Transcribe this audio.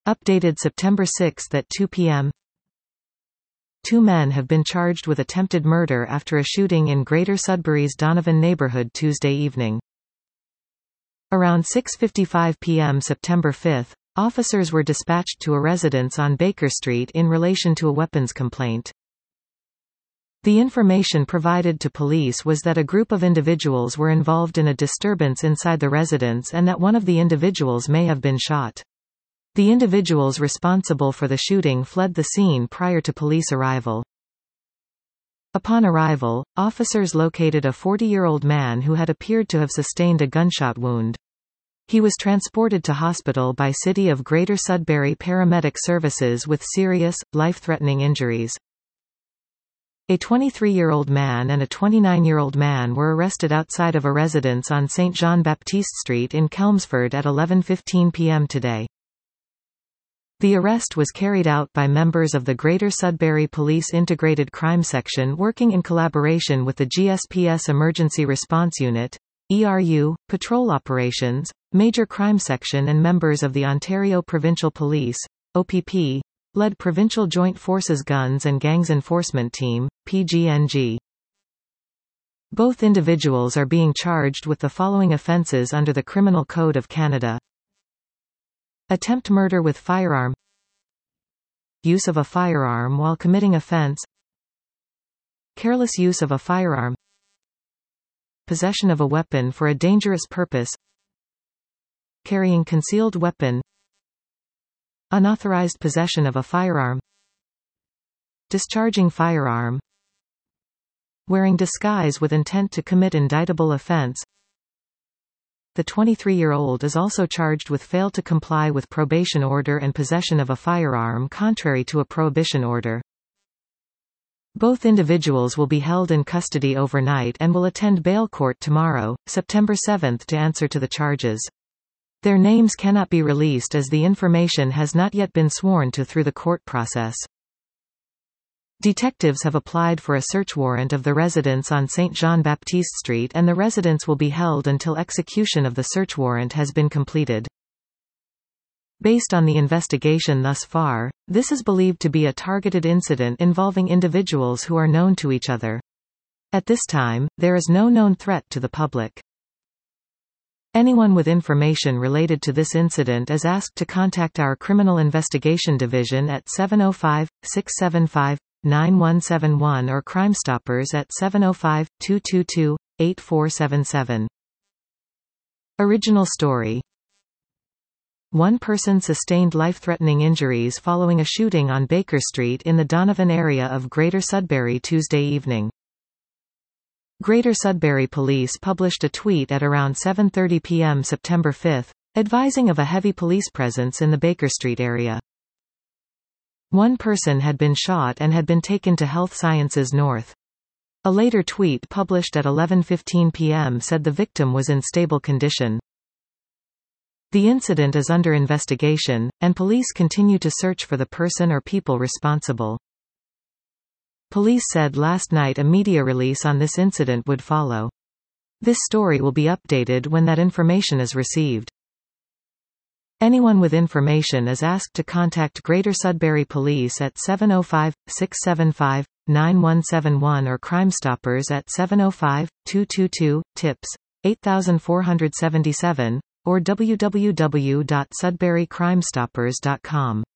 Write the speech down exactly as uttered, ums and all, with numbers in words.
Updated September sixth at two p m Two men have been charged with attempted murder after a shooting in Greater Sudbury's Donovan neighborhood Tuesday evening. Around six fifty-five p m September fifth, officers were dispatched to a residence on Baker Street in relation to a weapons complaint. The information provided to police was that a group of individuals were involved in a disturbance inside the residence and that one of the individuals may have been shot. The individuals responsible for the shooting fled the scene prior to police arrival. Upon arrival, officers located a forty-year-old man who had appeared to have sustained a gunshot wound. He was transported to hospital by City of Greater Sudbury Paramedic Services with serious, life-threatening injuries. A twenty-three-year-old man and a twenty-nine-year-old man were arrested outside of a residence on Saint John Baptiste Street in Chelmsford at eleven fifteen p m today. The arrest was carried out by members of the Greater Sudbury Police Integrated Crime Section working in collaboration with the G S P S Emergency Response Unit, E R U, Patrol Operations, Major Crime Section and members of the Ontario Provincial Police, O P P, led Provincial Joint Forces Guns and Gangs Enforcement Team, P G N G. Both individuals are being charged with the following offences under the Criminal Code of Canada. Attempt murder with firearm, use of a firearm while committing offence, careless use of a firearm, possession of a weapon for a dangerous purpose, carrying concealed weapon, unauthorized possession of a firearm, discharging firearm, wearing disguise with intent to commit indictable offence. The twenty-three-year-old is also charged with fail to comply with probation order and possession of a firearm contrary to a prohibition order. Both individuals will be held in custody overnight and will attend bail court tomorrow, September seventh, to answer to the charges. Their names cannot be released as the information has not yet been sworn to through the court process. Detectives have applied for a search warrant of the residence on Saint John Baptiste Street and the residence will be held until execution of the search warrant has been completed. Based on the investigation thus far, this is believed to be a targeted incident involving individuals who are known to each other. At this time, there is no known threat to the public. Anyone with information related to this incident is asked to contact our Criminal Investigation Division at seven oh five, six seven five, nine one seven one or Crime Stoppers at seven oh five, two two two, eight four seven seven. Original story. One person sustained life-threatening injuries following a shooting on Baker Street in the Donovan area of Greater Sudbury Tuesday evening. Greater Sudbury Police published a tweet at around seven thirty p m September fifth, advising of a heavy police presence in the Baker Street area. One person had been shot and had been taken to Health Sciences North. A later tweet published at eleven fifteen p m said the victim was in stable condition. The incident is under investigation, and police continue to search for the person or people responsible. Police said last night a media release on this incident would follow. This story will be updated when that information is received. Anyone with information is asked to contact Greater Sudbury Police at seven oh five, six seven five, nine one seven one or Crime Stoppers at seven oh five, two two two, tips, eight four seven seven, or w w w dot sudbury crime stoppers dot com.